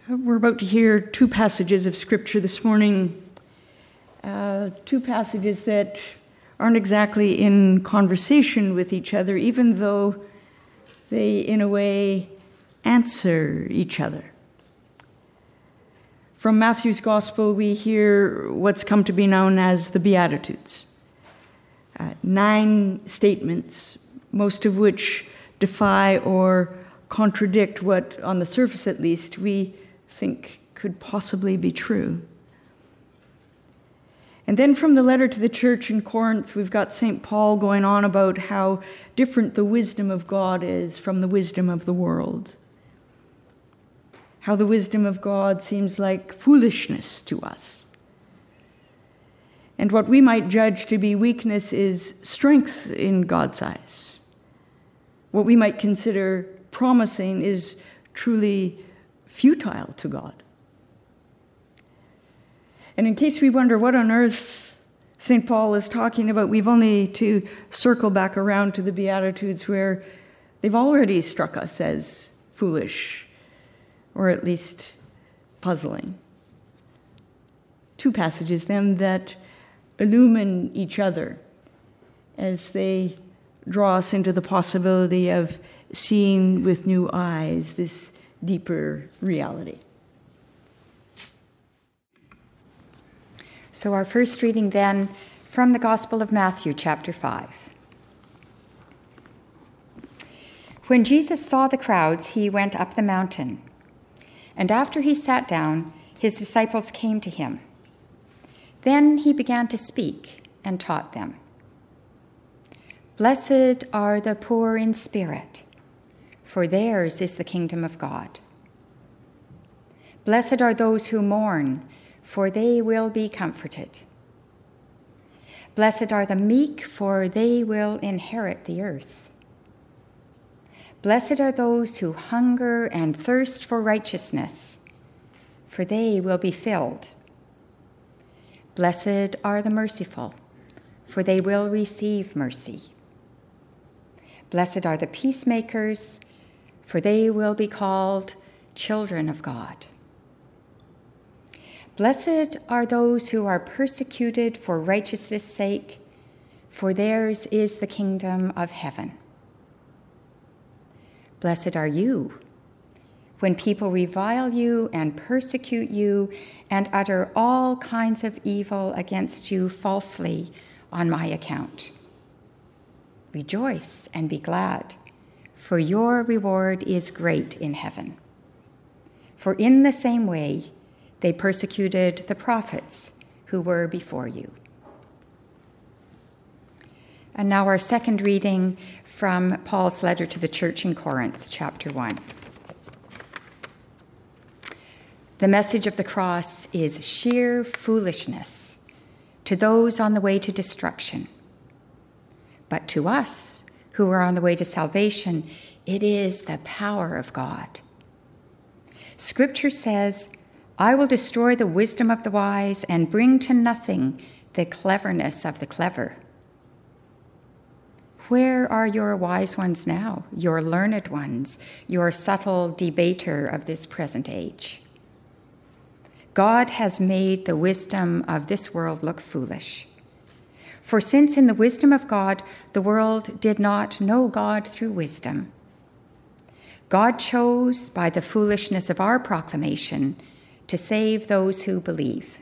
We're about to hear two passages of Scripture this morning, two passages that aren't exactly in conversation with each other, even though they, in a way, answer each other. From Matthew's Gospel, we hear what's come to be known as the Beatitudes. 9 statements, most of which defy or contradict what, on the surface at least, we think could possibly be true. And then from the letter to the church in Corinth, we've got St. Paul going on about how different the wisdom of God is from the wisdom of the world. How the wisdom of God seems like foolishness to us. And what we might judge to be weakness is strength in God's eyes. What we might consider promising is truly futile to God. And in case we wonder what on earth St. Paul is talking about, we've only to circle back around to the Beatitudes where they've already struck us as foolish, or at least puzzling. 2 passages, then, that illumine each other as they draw us into the possibility of seeing with new eyes this deeper reality. So our first reading then from the Gospel of Matthew, chapter 5. When Jesus saw the crowds, he went up the mountain. And after he sat down, his disciples came to him. Then he began to speak and taught them. Blessed are the poor in spirit, for theirs is the kingdom of God. Blessed are those who mourn, for they will be comforted. Blessed are the meek, for they will inherit the earth. Blessed are those who hunger and thirst for righteousness, for they will be filled. Blessed are the merciful, for they will receive mercy. Blessed are the peacemakers, for they will be called children of God. Blessed are those who are persecuted for righteousness' sake, for theirs is the kingdom of heaven. Blessed are you when people revile you and persecute you and utter all kinds of evil against you falsely on my account. Rejoice and be glad, for your reward is great in heaven. For in the same way they persecuted the prophets who were before you. And now our second reading from Paul's letter to the church in Corinth, chapter 1. The message of the cross is sheer foolishness to those on the way to destruction. But to us who are on the way to salvation, it is the power of God. Scripture says, I will destroy the wisdom of the wise and bring to nothing the cleverness of the clever. Where are your wise ones now, your learned ones, your subtle debater of this present age? God has made the wisdom of this world look foolish. For since in the wisdom of God, the world did not know God through wisdom, God chose by the foolishness of our proclamation to save those who believe.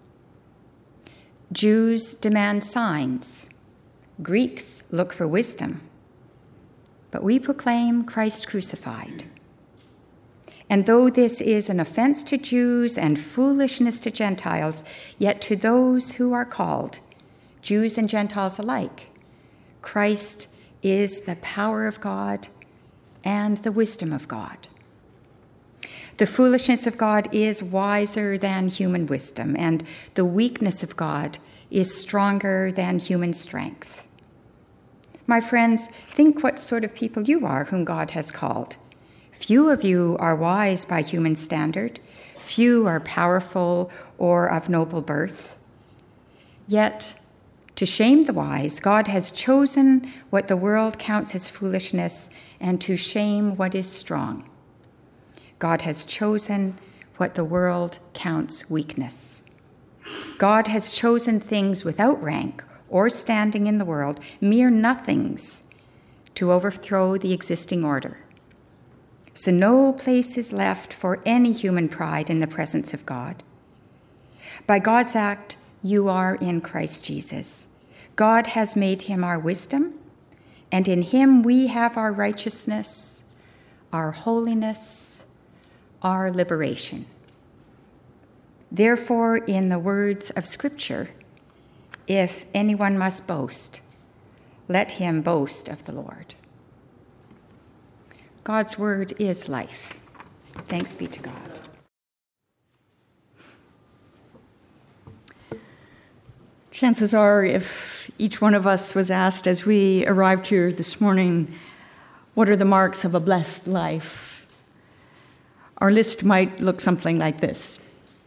Jews demand signs. Greeks look for wisdom. But we proclaim Christ crucified. And though this is an offense to Jews and foolishness to Gentiles, yet to those who are called, Jews and Gentiles alike, Christ is the power of God and the wisdom of God. The foolishness of God is wiser than human wisdom, and the weakness of God is stronger than human strength. My friends, think what sort of people you are whom God has called. Few of you are wise by human standard. Few are powerful or of noble birth. Yet, to shame the wise, God has chosen what the world counts as foolishness and to shame what is strong. God has chosen what the world counts weakness. God has chosen things without rank or standing in the world, mere nothings, to overthrow the existing order. So no place is left for any human pride in the presence of God. By God's act, you are in Christ Jesus. God has made him our wisdom, and in him we have our righteousness, our holiness, our liberation. Therefore, in the words of Scripture, if anyone must boast, let him boast of the Lord. God's word is life. Thanks be to God. Chances are, if each one of us was asked as we arrived here this morning, what are the marks of a blessed life? Our list might look something like this.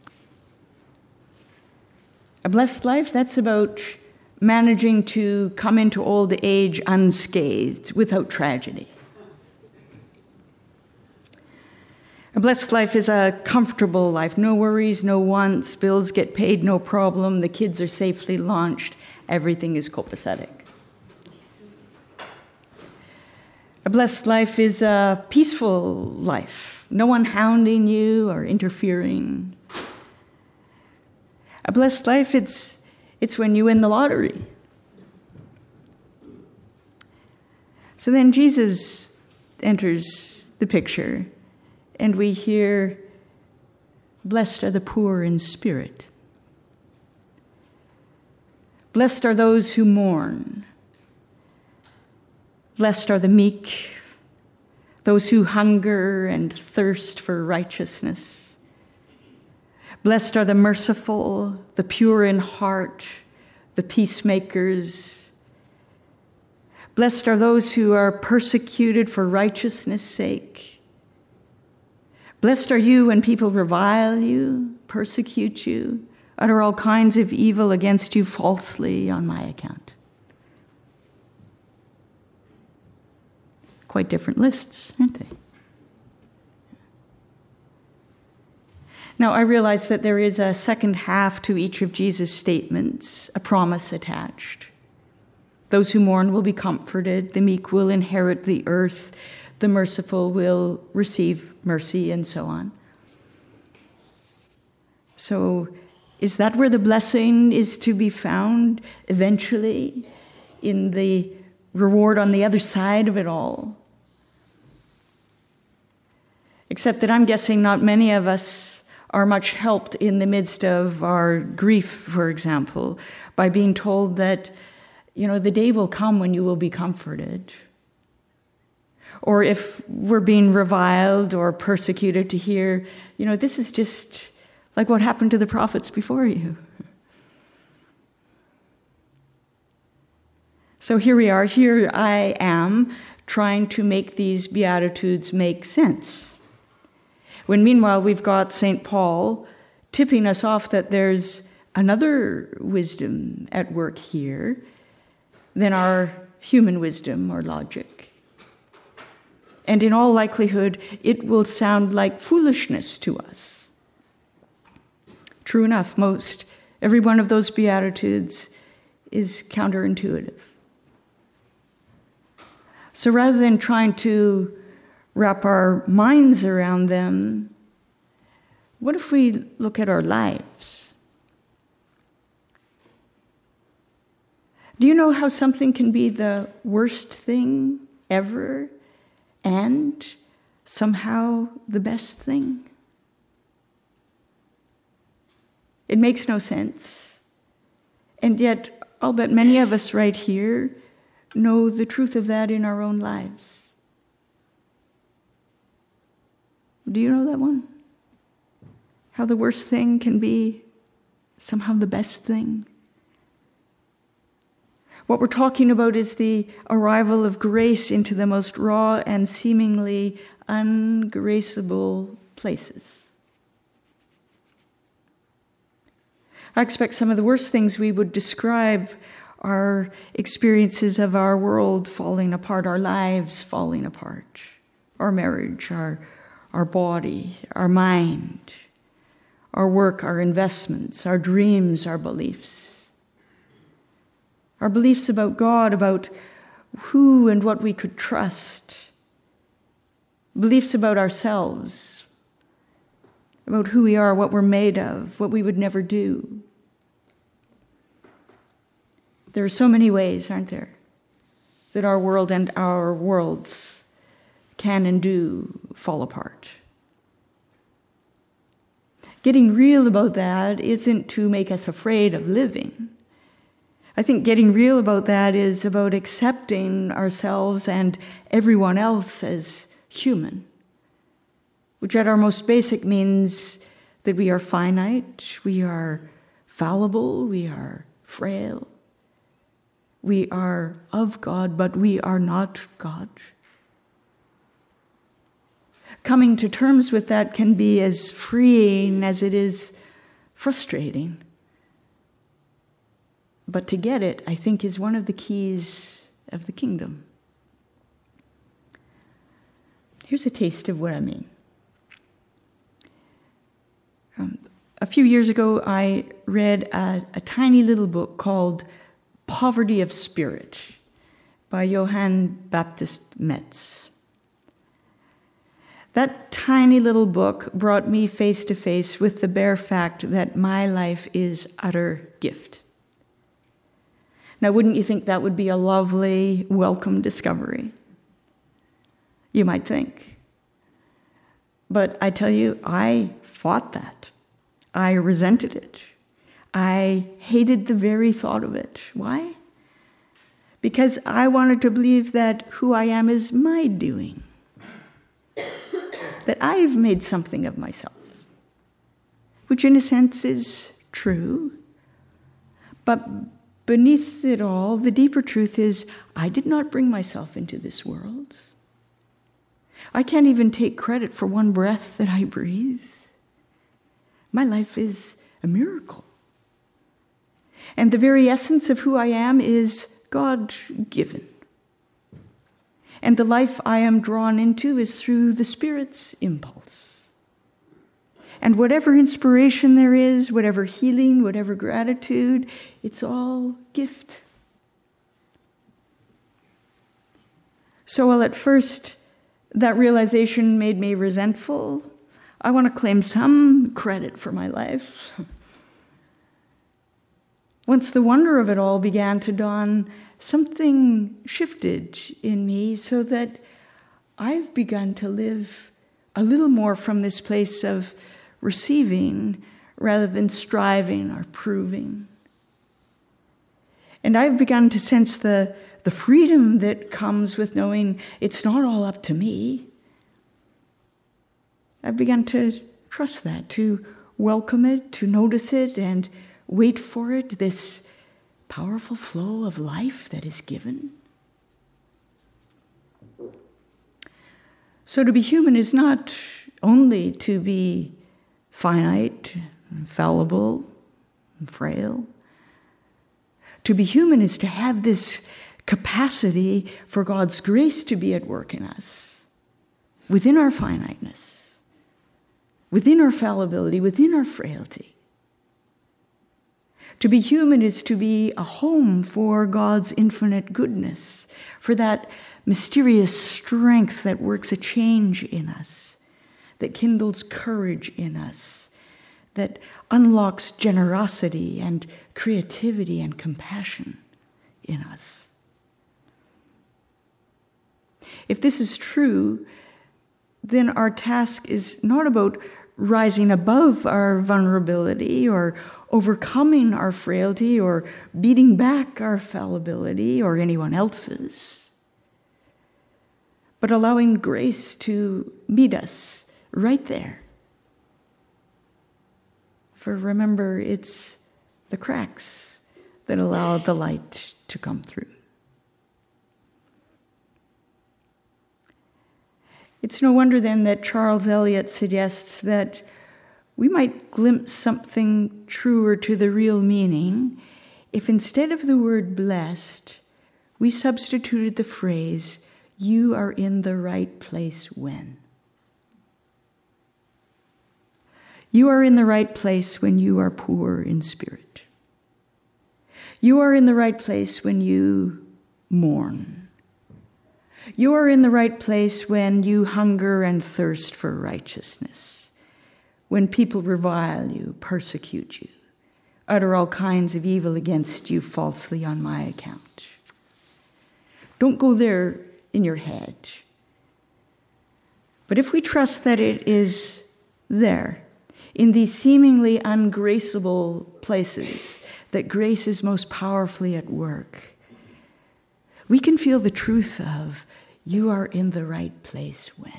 A blessed life, that's about managing to come into old age unscathed, without tragedy. A blessed life is a comfortable life. No worries, no wants, bills get paid, no problem, the kids are safely launched, everything is copacetic. A blessed life is a peaceful life. No one hounding you or interfering. A blessed life, it's when you win the lottery. So then Jesus enters the picture, and we hear, "Blessed are the poor in spirit. Blessed are those who mourn. Blessed are the meek, those who hunger and thirst for righteousness. Blessed are the merciful, the pure in heart, the peacemakers. Blessed are those who are persecuted for righteousness' sake. Blessed are you when people revile you, persecute you, utter all kinds of evil against you falsely on my account." Quite different lists, aren't they? Now, I realize that there is a second half to each of Jesus' statements, a promise attached. Those who mourn will be comforted, the meek will inherit the earth, the merciful will receive mercy, and so on. So, is that where the blessing is to be found eventually, in the reward on the other side of it all? Except that I'm guessing not many of us are much helped in the midst of our grief, for example, by being told that, the day will come when you will be comforted. Or if we're being reviled or persecuted, to hear, this is just like what happened to the prophets before you. So here we are, here I am, trying to make these Beatitudes make sense. When meanwhile we've got St. Paul tipping us off that there's another wisdom at work here than our human wisdom or logic. And in all likelihood, it will sound like foolishness to us. True enough, every one of those Beatitudes is counterintuitive. So rather than trying to wrap our minds around them, what if we look at our lives? Do you know how something can be the worst thing ever and somehow the best thing? It makes no sense. And yet, I'll bet many of us right here know the truth of that in our own lives. Do you know that one? How the worst thing can be somehow the best thing? What we're talking about is the arrival of grace into the most raw and seemingly ungraceable places. I expect some of the worst things we would describe are experiences of our world falling apart, our lives falling apart, our marriage, our body, our mind, our work, our investments, our dreams, our beliefs. Our beliefs about God, about who and what we could trust. Beliefs about ourselves, about who we are, what we're made of, what we would never do. There are so many ways, aren't there, that our world and our worlds can and do fall apart. Getting real about that isn't to make us afraid of living. I think getting real about that is about accepting ourselves and everyone else as human, which at our most basic means that we are finite, we are fallible, we are frail. We are of God, but we are not God. Coming to terms with that can be as freeing as it is frustrating. But to get it, I think, is one of the keys of the kingdom. Here's a taste of what I mean. A few years ago, I read a tiny little book called Poverty of Spirit by Johann Baptist Metz. That tiny little book brought me face to face with the bare fact that my life is utter gift. Now, wouldn't you think that would be a lovely, welcome discovery? You might think. But I tell you, I fought that. I resented it. I hated the very thought of it. Why? Because I wanted to believe that who I am is my doing. That I've made something of myself. Which in a sense is true. But beneath it all, the deeper truth is, I did not bring myself into this world. I can't even take credit for one breath that I breathe. My life is a miracle. And the very essence of who I am is God-given. And the life I am drawn into is through the Spirit's impulse. And whatever inspiration there is, whatever healing, whatever gratitude, it's all gift. So while at first that realization made me resentful, I want to claim some credit for my life. Once the wonder of it all began to dawn, something shifted in me so that I've begun to live a little more from this place of receiving rather than striving or proving. And I've begun to sense the freedom that comes with knowing it's not all up to me. I've begun to trust that, to welcome it, to notice it, and wait for it, this powerful flow of life that is given. So to be human is not only to be finite, fallible, and frail. To be human is to have this capacity for God's grace to be at work in us, within our finiteness, within our fallibility, within our frailty. To be human is to be a home for God's infinite goodness, for that mysterious strength that works a change in us, that kindles courage in us, that unlocks generosity and creativity and compassion in us. If this is true, then our task is not about rising above our vulnerability or overcoming our frailty or beating back our fallibility or anyone else's, but allowing grace to meet us right there. For remember, it's the cracks that allow the light to come through. It's no wonder then that Charles Eliot suggests that we might glimpse something truer to the real meaning if instead of the word blessed, we substituted the phrase, "You are in the right place when." You are in the right place when you are poor in spirit. You are in the right place when you mourn. You are in the right place when you hunger and thirst for righteousness, when people revile you, persecute you, utter all kinds of evil against you falsely on my account. Don't go there in your head. But if we trust that it is there, in these seemingly ungraceable places, that grace is most powerfully at work, we can feel the truth of, you are in the right place when.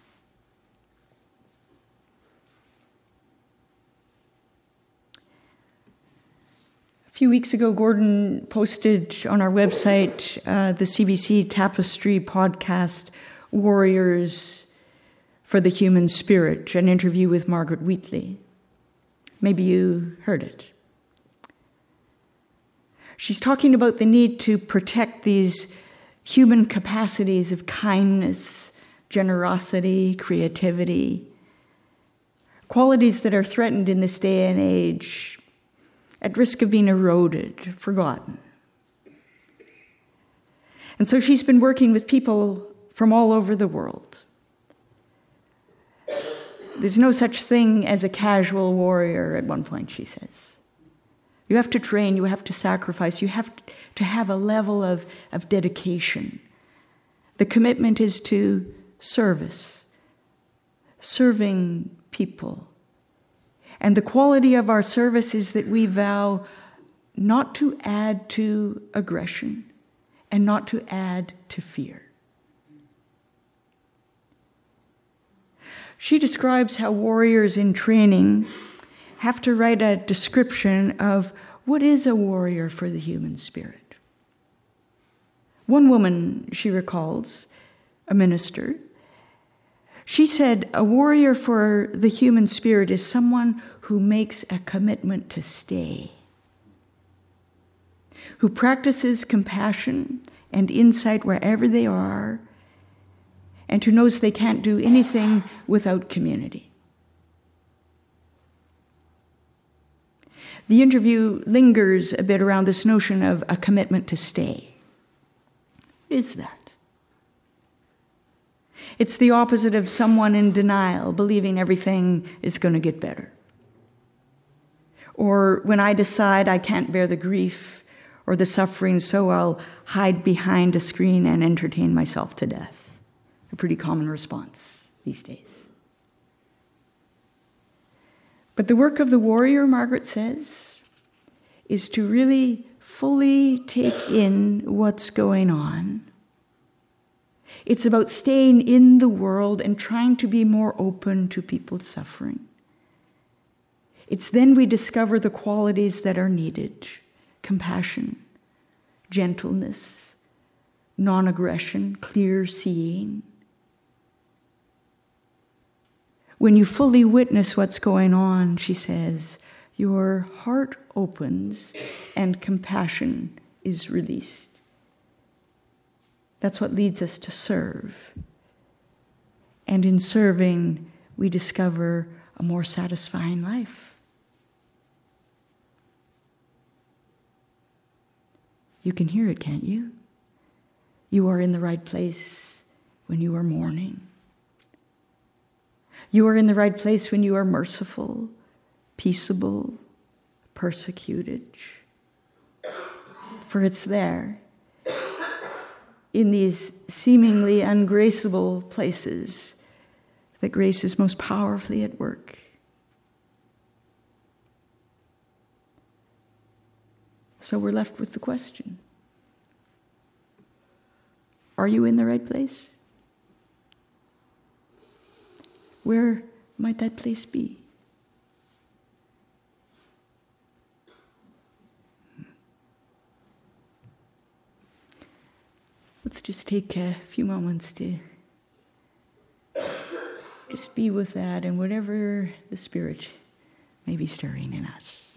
A few weeks ago, Gordon posted on our website the CBC Tapestry podcast, Warriors for the Human Spirit, an interview with Margaret Wheatley. Maybe you heard it. She's talking about the need to protect these human capacities of kindness, generosity, creativity, qualities that are threatened in this day and age, at risk of being eroded, forgotten. And so she's been working with people from all over the world. There's no such thing as a casual warrior, at one point, she says. You have to train, you have to sacrifice, you have to have a level of dedication. The commitment is to service, serving people. And the quality of our service is that we vow not to add to aggression and not to add to fear. She describes how warriors in training have to write a description of what is a warrior for the human spirit. One woman, she recalls, a minister, she said, a warrior for the human spirit is someone who makes a commitment to stay, who practices compassion and insight wherever they are, and who knows they can't do anything without community. The interview lingers a bit around this notion of a commitment to stay. What is that? It's the opposite of someone in denial, believing everything is going to get better. Or when I decide I can't bear the grief or the suffering, so I'll hide behind a screen and entertain myself to death. A pretty common response these days. But the work of the warrior, Margaret says, is to really fully take in what's going on. It's about staying in the world and trying to be more open to people's suffering. It's then we discover the qualities that are needed: compassion, gentleness, non-aggression, clear seeing. When you fully witness what's going on, she says, your heart opens and compassion is released. That's what leads us to serve. And in serving, we discover a more satisfying life. You can hear it, can't you? You are in the right place when you are mourning. You are in the right place when you are merciful, peaceable, persecuted. For it's there, in these seemingly ungraceable places, that grace is most powerfully at work. So we're left with the question: are you in the right place? Where might that place be? Let's just take a few moments to just be with that and whatever the Spirit may be stirring in us.